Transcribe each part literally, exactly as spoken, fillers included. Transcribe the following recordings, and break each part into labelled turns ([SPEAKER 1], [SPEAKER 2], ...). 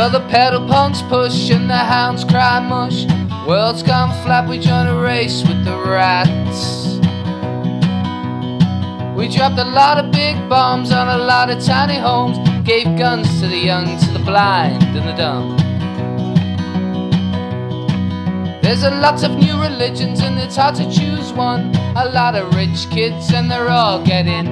[SPEAKER 1] Well, the pedal punks push and the hounds cry mush. World's gone flat, we join a race with the rats. We dropped a lot of big bombs on a lot of tiny homes. Gave guns to the young, to the blind and the dumb. There's a lot of new religions and it's hard to choose one. A lot of rich kids and they're all getting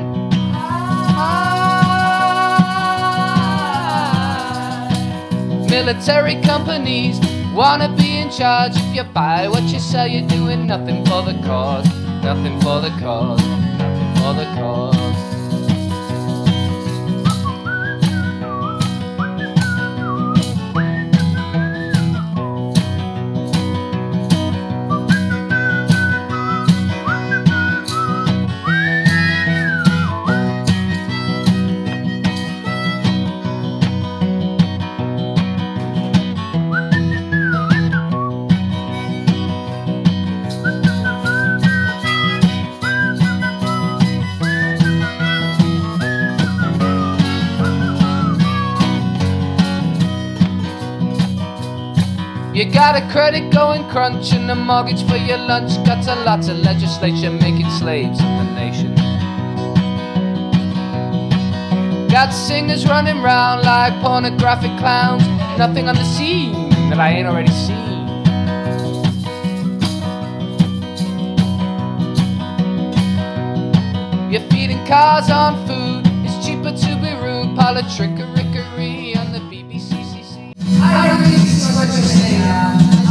[SPEAKER 1] high. Military companies wanna be in charge. If you buy what you sell, you're doing nothing for the cause. Nothing for the cause. Nothing for the cause. You got a credit going crunch and a mortgage for your lunch. Got a lot of legislation making slaves of the nation. Got singers running round like pornographic clowns. Nothing on the scene that I ain't already seen. You're feeding cars on food. It's cheaper to be rude. Pile of trickery on the B B C C C.
[SPEAKER 2] I really see what you're saying.